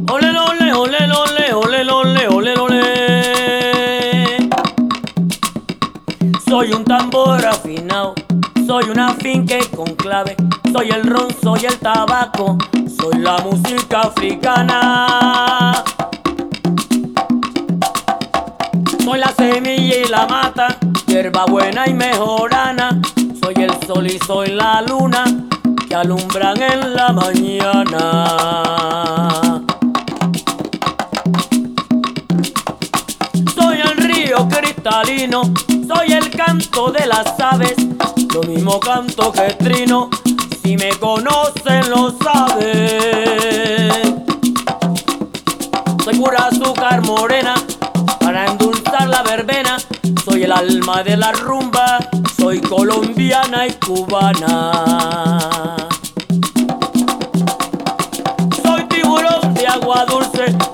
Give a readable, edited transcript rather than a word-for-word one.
Ole, ole, ole, ole, ole, ole, ole, ole. Soy un tambor afinado, soy una finca con clave, soy el ron, soy el tabaco, soy la música africana. Soy la semilla y la mata, hierba buena y mejorana. Soy el sol y soy la luna que alumbran en la mañana. Soy el río cristalino, soy el canto de las aves, lo mismo canto que trino, si me conocen lo saben. Soy pura azúcar morena para endulzar la verbena, soy el alma de la rumba, soy colombiana y cubana. Soy tiburón de agua dulce,